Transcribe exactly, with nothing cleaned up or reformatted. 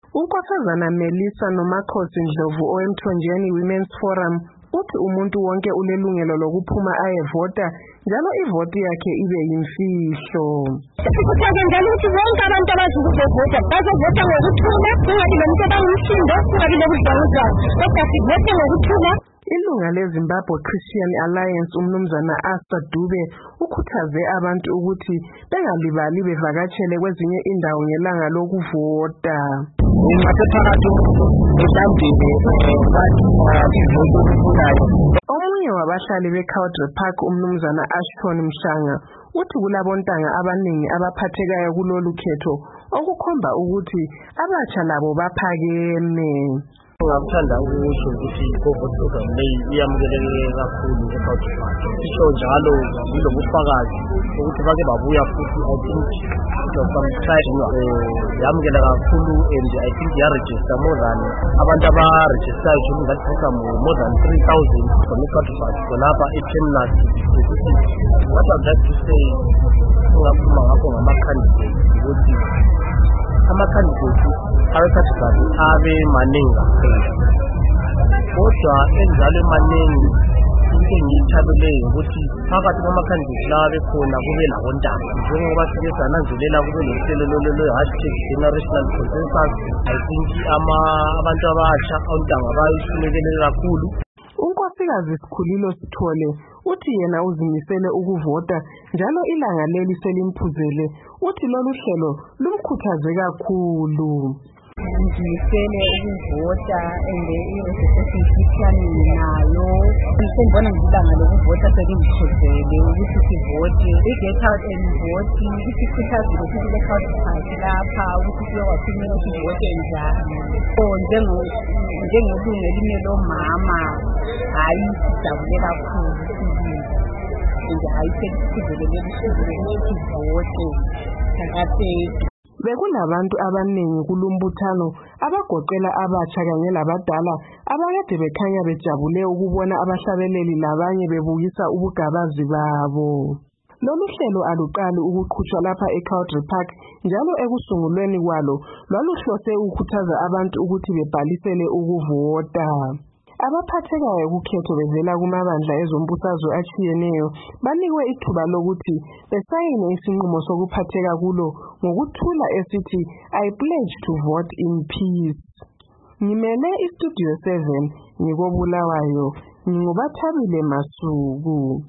Unkosazana Melissa Nomakhosi Ndlovu owemthonjeni Women's Forum uthi umuntu wonke unelungelo lokuphuma ayevota njalo ivoti yakhe ibe yimfihlo. Sikhuthaza njalo ukuthi bonke abantu abazokuvota bazovota ngokuthula, kungabi nomuntu abangumsindo, kungabi nobudlangudlanga, kodwa sivote ngokuthula. Ilunga leZimbabwe Christian Alliance umnumzana Arthur Dube ukhuthaze abantu ukuthi bengalibali bevakatshele kwezinye indawo ngelanga lokuvota. Omunye wabahlali beCountry Park umnumzana Ashton Mshanga uthi kulabontanga abaningi abaphathekayo kulolu khetho okukhomba ukuthi abatsha labo baphakeme. Ngakuthanda ukusho ukuthi i-vote program leyi iyamukeleke kakhulu eCountry Park. Isho njalo ngilobufakazi ukuthi bake babuya futhi I think some side yamukela kakhulu and I think ya-register more than abantu aba-register during that program more than three thousand from eCountry Park. Khonapha e-Terminus. What I'd like to say ungaphuma ngapho ngama-candidate ukuthi ama-candidate awe-Country Park abe maningi kakhulu. Kodwa enzalo emaningi into engiyithabileyo ukuthi phakathi kwama-candidate lawa bekhona kube labontanga. Njengoba sike sananzelela kube nohlelo lwe-hashtag generational consensus. I think abantu abasha ontanga bayihlulekele kakhulu. Unkosikazi Sikhulilo Sithole uthi yena uzimisele ukuvota njalo ilanga leli selimphuzele uthi lolu hlelo lumkhuthaze kakhulu. Ngimisele ukuvota ende i-registration nayo ngibona ngilanga lokuvota selimphuzele ukuthi sivote, i-get out and vote, ukuthi sikhuthaze ukuthi le-Country Park lapha ukuthi siyowathumela sivote njani. Njengolunga elinye lomama hayi sijabule kakhulu and hayi selisiphuzelele ukuthi sivote phakathi. Bekulabantu abaningi kulumbuthano abagoqela abatsha kanye labadala abakade bekhanya bejabule ukubona abahlabeleli labanye bebukisa ubugabazi babo. Lolu hlelo aluqali ukuqhutshwa lapha eCountry Park njalo ekusungulweni kwalo lwaluhlose ukukhuthaza abantu ukuthi bebhalisele ukuvota. Abaphathekayo kukhetho bevela kumabandla ezombusazwe atshiyeneyo banikwe ithuba lokuthi besayine isinqumo sokuphatheka kulo ngokuthula esithi I pledge to vote in peace. Ngimele iStudio seven ngikobulawayo, ngingubathabile Masuku.